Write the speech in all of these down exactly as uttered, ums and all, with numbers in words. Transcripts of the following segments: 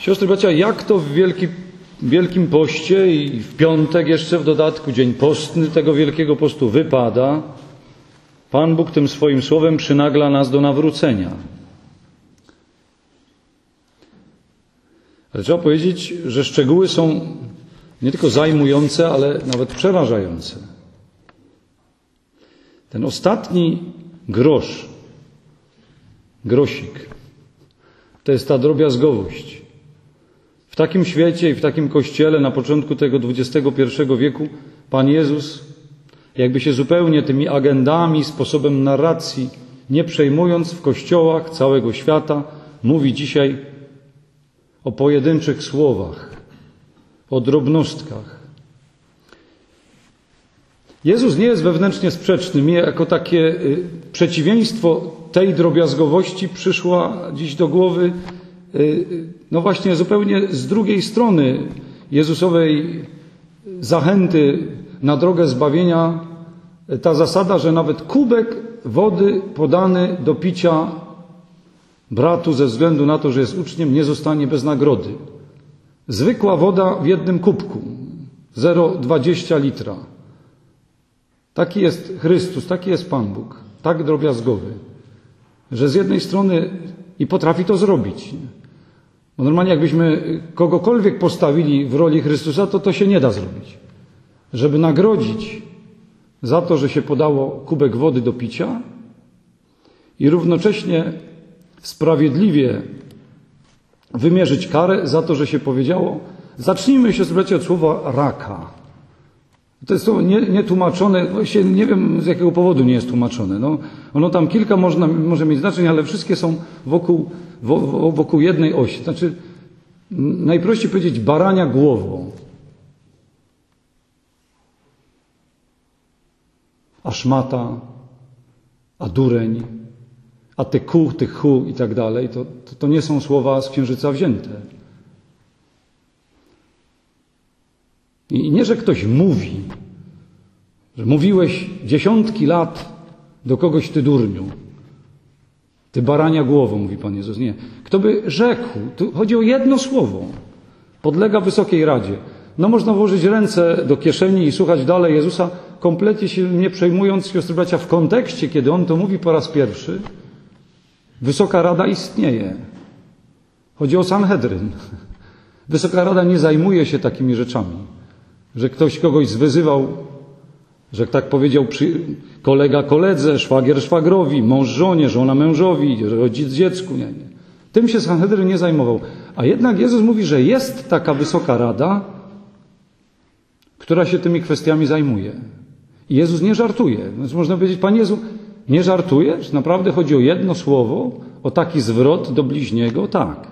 Siostry, bracia, jak to w Wielki, Wielkim Poście i w piątek jeszcze w dodatku, dzień postny tego Wielkiego Postu wypada, Pan Bóg tym swoim słowem przynagla nas do nawrócenia. Ale trzeba powiedzieć, że szczegóły są nie tylko zajmujące, ale nawet przerażające. Ten ostatni grosz, grosik, to jest ta drobiazgowość. W takim świecie i w takim kościele na początku tego dwudziestego pierwszego wieku Pan Jezus, jakby się zupełnie tymi agendami, sposobem narracji nie przejmując, w kościołach całego świata mówi dzisiaj o pojedynczych słowach, o drobnostkach. Jezus nie jest wewnętrznie sprzeczny. Mnie jako takie przeciwieństwo tej drobiazgowości przyszła dziś do głowy no właśnie zupełnie z drugiej strony Jezusowej zachęty na drogę zbawienia ta zasada, że nawet kubek wody podany do picia bratu ze względu na to, że jest uczniem, nie zostanie bez nagrody. Zwykła woda w jednym kubku, zero przecinek dwadzieścia litra. Taki jest Chrystus, taki jest Pan Bóg, tak drobiazgowy, że z jednej strony i potrafi to zrobić. Bo normalnie jakbyśmy kogokolwiek postawili w roli Chrystusa, to to się nie da zrobić. Żeby nagrodzić za to, że się podało kubek wody do picia i równocześnie sprawiedliwie wymierzyć karę za to, że się powiedziało, zacznijmy się słuchajcie, od słowa raka. To jest to nietłumaczone, właściwie nie wiem z jakiego powodu nie jest tłumaczone. No, ono tam kilka można, może mieć znaczeń, ale wszystkie są wokół, wokół jednej osi. Znaczy, najprościej powiedzieć barania głową. A szmata, a dureń, a ty ku, ty hu i tak dalej, to, to, to nie są słowa z księżyca wzięte. I nie, że ktoś mówi, że mówiłeś dziesiątki lat do kogoś ty durniu, ty barania głową, mówi Pan Jezus. Nie. Kto by rzekł, tu chodzi o jedno słowo, podlega Wysokiej Radzie. No można włożyć ręce do kieszeni i słuchać dalej Jezusa, kompletnie się nie przejmując, siostry bracia, w kontekście, kiedy On to mówi po raz pierwszy, Wysoka Rada istnieje. Chodzi o Sanhedryn. Wysoka Rada nie zajmuje się takimi rzeczami, że ktoś kogoś zwyzywał, że tak powiedział kolega koledze, szwagier szwagrowi, mąż żonie, żona mężowi, rodzic dziecku. Nie, nie. Tym się Sanhedryn nie zajmował. A jednak Jezus mówi, że jest taka Wysoka Rada, która się tymi kwestiami zajmuje. I Jezus nie żartuje. Więc można powiedzieć, Panie Jezu, nie żartujesz? Naprawdę chodzi o jedno słowo, o taki zwrot do bliźniego? Tak.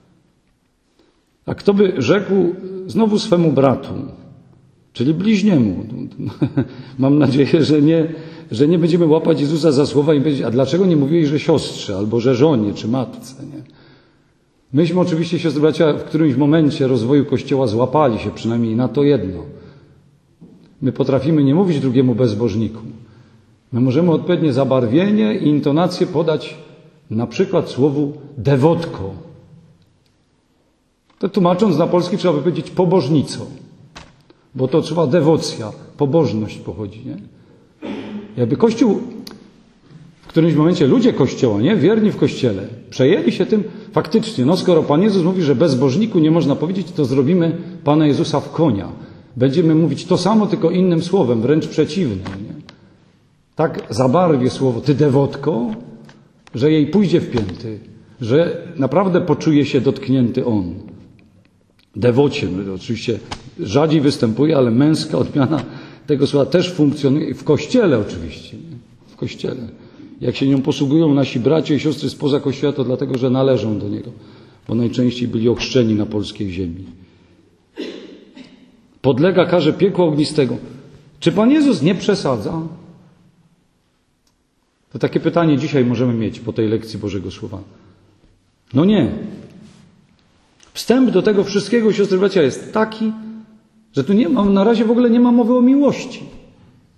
A kto by rzekł znowu swemu bratu, czyli bliźniemu, mam nadzieję, że nie, że nie będziemy łapać Jezusa za słowa i powiedzieć, a dlaczego nie mówiłeś, że siostrze, albo że żonie, czy matce, nie? Myśmy oczywiście, siostry bracia, w którymś momencie rozwoju Kościoła złapali się przynajmniej na to jedno. My potrafimy nie mówić drugiemu bezbożniku. My możemy odpowiednie zabarwienie i intonację podać na przykład słowu dewotko. To tłumacząc na polski trzeba by powiedzieć pobożnico. Bo to trzeba dewocja, pobożność pochodzi, nie? Jakby Kościół, w którymś momencie ludzie Kościoła, nie? Wierni w Kościele, przejęli się tym faktycznie. No skoro Pan Jezus mówi, że bezbożniku nie można powiedzieć, to zrobimy Pana Jezusa w konia. Będziemy mówić to samo, tylko innym słowem, wręcz przeciwnym, nie? Tak zabarwię słowo, ty dewotko, że jej pójdzie w pięty, że naprawdę poczuje się dotknięty on. Dewocie, oczywiście rzadziej występuje, ale męska odmiana tego słowa też funkcjonuje w Kościele oczywiście. W Kościele. Jak się nią posługują nasi bracia i siostry spoza Kościoła, to dlatego, że należą do Niego, bo najczęściej byli ochrzczeni na polskiej ziemi. Podlega karze piekła ognistego. Czy Pan Jezus nie przesadza? To takie pytanie dzisiaj możemy mieć po tej lekcji Bożego Słowa. No nie. Wstęp do tego wszystkiego, siostry bracia, jest taki, że tu nie ma, na razie w ogóle nie ma mowy o miłości.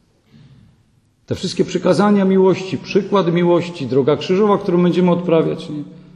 Te wszystkie przykazania miłości, przykład miłości, droga krzyżowa, którą będziemy odprawiać, nie?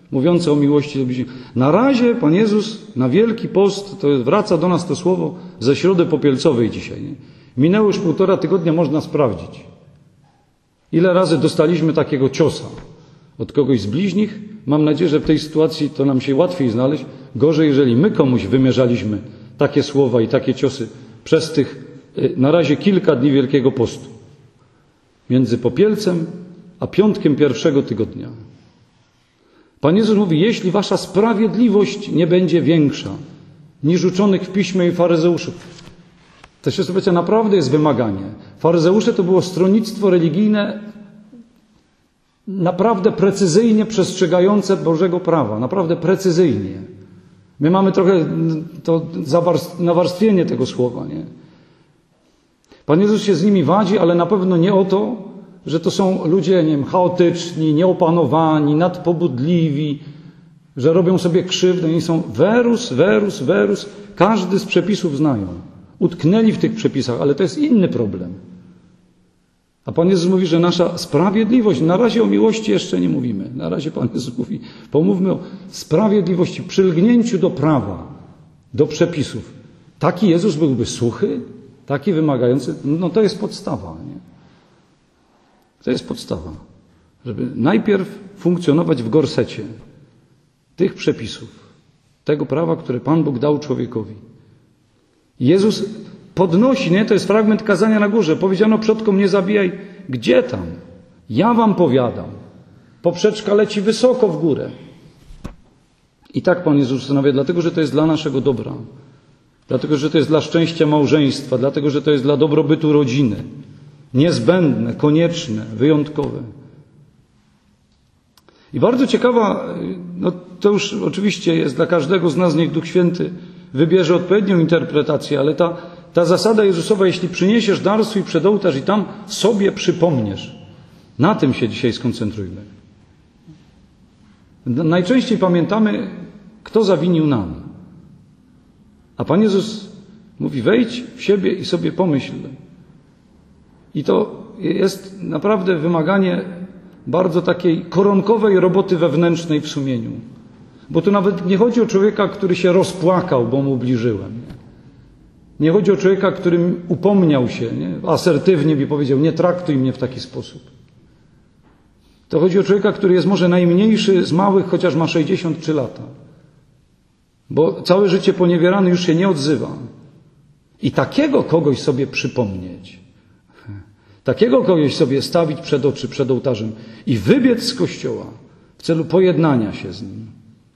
mówiące o miłości do bliźniego. Na razie Pan Jezus na Wielki Post, to wraca do nas to słowo ze Środy Popielcowej dzisiaj. Nie? Minęło już półtora tygodnia, można sprawdzić. Ile razy dostaliśmy takiego ciosa od kogoś z bliźnich? Mam nadzieję, że w tej sytuacji to nam się łatwiej znaleźć. Gorzej, jeżeli my komuś wymierzaliśmy takie słowa i takie ciosy przez tych na razie kilka dni Wielkiego Postu. Między Popielcem a piątkiem pierwszego tygodnia. Pan Jezus mówi, jeśli wasza sprawiedliwość nie będzie większa niż uczonych w piśmie i faryzeuszów. To się słuchajcie, naprawdę jest wymaganie. Faryzeusze to było stronnictwo religijne naprawdę precyzyjnie przestrzegające Bożego prawa. Naprawdę precyzyjnie. My mamy trochę to nawarstwienie tego słowa. Nie? Pan Jezus się z nimi wadzi, ale na pewno nie o to, że to są ludzie, nie wiem, chaotyczni, nieopanowani, nadpobudliwi, że robią sobie krzywdę. Oni są werus, werus, werus. Każdy z przepisów znają. Utknęli w tych przepisach, ale to jest inny problem. A Pan Jezus mówi, że nasza sprawiedliwość, na razie o miłości jeszcze nie mówimy. Na razie Pan Jezus mówi, pomówmy o sprawiedliwości, przylgnięciu do prawa, do przepisów. Taki Jezus byłby suchy, taki wymagający, no to jest podstawa. Nie? To jest podstawa, żeby najpierw funkcjonować w gorsecie tych przepisów, tego prawa, które Pan Bóg dał człowiekowi. Jezus podnosi, nie? To jest fragment kazania na górze. Powiedziano przodkom, nie zabijaj. Gdzie tam? Ja wam powiadam. Poprzeczka leci wysoko w górę. I tak Pan Jezus ustanawia, dlatego, że to jest dla naszego dobra. Dlatego, że to jest dla szczęścia małżeństwa. Dlatego, że to jest dla dobrobytu rodziny. Niezbędne, konieczne, wyjątkowe. I bardzo ciekawa, no to już oczywiście jest dla każdego z nas, niech Duch Święty wybierze odpowiednią interpretację, ale ta, ta zasada Jezusowa, jeśli przyniesiesz dar swój przed ołtarz i tam sobie przypomniesz, na tym się dzisiaj skoncentrujmy. Najczęściej pamiętamy, kto zawinił nam. A Pan Jezus mówi, wejdź w siebie i sobie pomyśl. I to jest naprawdę wymaganie bardzo takiej koronkowej roboty wewnętrznej w sumieniu. Bo tu nawet nie chodzi o człowieka, który się rozpłakał, bo mu ubliżyłem. Nie, nie chodzi o człowieka, którym upomniał się, nie? Asertywnie mi powiedział, nie traktuj mnie w taki sposób. To chodzi o człowieka, który jest może najmniejszy z małych, chociaż ma sześćdziesiąt trzy lata. Bo całe życie poniewierany już się nie odzywa. I takiego kogoś sobie przypomnieć. Takiego kogoś sobie stawić przed oczy, przed ołtarzem i wybiec z kościoła w celu pojednania się z nim.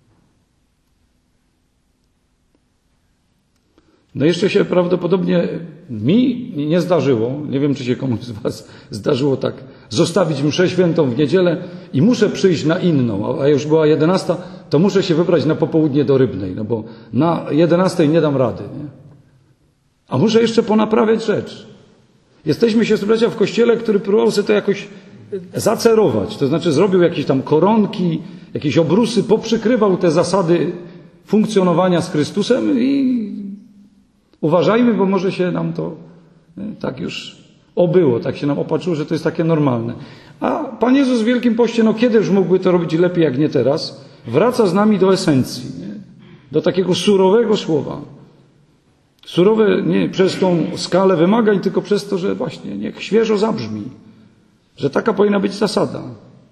No jeszcze się prawdopodobnie mi nie zdarzyło, nie wiem czy się komuś z was zdarzyło tak, zostawić mszę świętą w niedzielę i muszę przyjść na inną, a już była jedenasta, to muszę się wybrać na popołudnie do Rybnej, no bo na jedenastej nie dam rady. Nie? A muszę jeszcze ponaprawiać rzecz. Jesteśmy się, bracia, w kościele, który próbował sobie to jakoś zacerować, to znaczy zrobił jakieś tam koronki, jakieś obrusy, poprzykrywał te zasady funkcjonowania z Chrystusem i uważajmy, bo może się nam to tak już obyło, tak się nam opatrzyło, że to jest takie normalne. A Pan Jezus w Wielkim Poście, no kiedyż mógłby to robić lepiej jak nie teraz, wraca z nami do esencji, nie? Do takiego surowego słowa. Surowe nie przez tą skalę wymagań, tylko przez to, że właśnie niech świeżo zabrzmi, że taka powinna być zasada.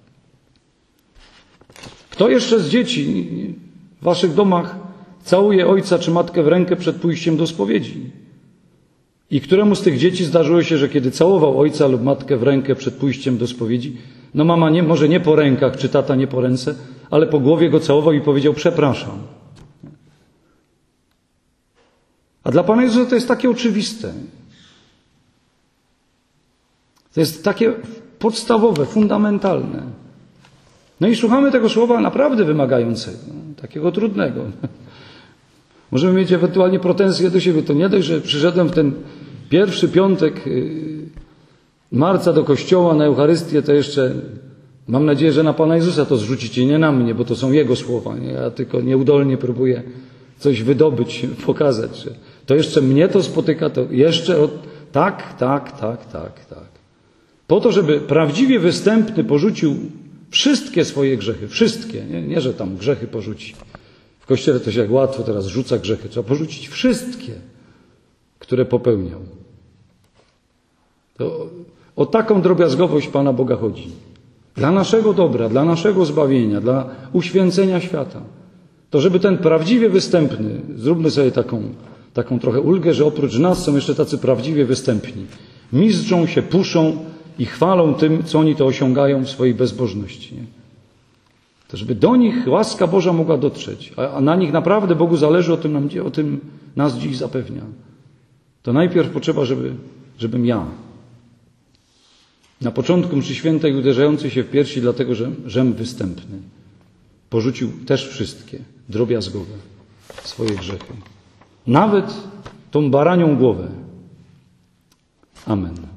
Kto jeszcze z dzieci w waszych domach całuje ojca czy matkę w rękę przed pójściem do spowiedzi? I któremu z tych dzieci zdarzyło się, że kiedy całował ojca lub matkę w rękę przed pójściem do spowiedzi, no mama nie, może nie po rękach, czy tata nie po ręce, ale po głowie go całował i powiedział przepraszam. A dla Pana Jezusa to jest takie oczywiste. To jest takie podstawowe, fundamentalne. No i słuchamy tego słowa naprawdę wymagającego, takiego trudnego. Możemy mieć ewentualnie pretensje do siebie. To nie dość, że przyszedłem w ten pierwszy piątek marca do kościoła na Eucharystię, to jeszcze mam nadzieję, że na Pana Jezusa to zrzucicie, nie na mnie, bo to są Jego słowa. Nie? Ja tylko nieudolnie próbuję coś wydobyć, pokazać, że to jeszcze mnie to spotyka, to jeszcze od... tak, tak, tak, tak, tak. Po to, żeby prawdziwie występny porzucił Wszystkie swoje grzechy, wszystkie. Nie, nie, że tam grzechy porzuci. W Kościele to się jak łatwo teraz rzuca grzechy. Trzeba porzucić wszystkie, które popełniał. To o taką drobiazgowość Pana Boga chodzi. Dla naszego dobra, dla naszego zbawienia, dla uświęcenia świata. To żeby ten prawdziwie występny, zróbmy sobie taką, taką trochę ulgę, że oprócz nas są jeszcze tacy prawdziwie występni. Mizdrzą się, puszą i chwalą tym, co oni to osiągają w swojej bezbożności. Nie? To żeby do nich łaska Boża mogła dotrzeć, a, a na nich naprawdę Bogu zależy, o tym, nam, o tym nas dziś zapewnia. To najpierw potrzeba, żeby, żebym ja na początku mszy świętej uderzający się w piersi, dlatego że żem występny, porzucił też wszystkie drobiazgowe swoje grzechy. Nawet tą baranią głowę. Amen.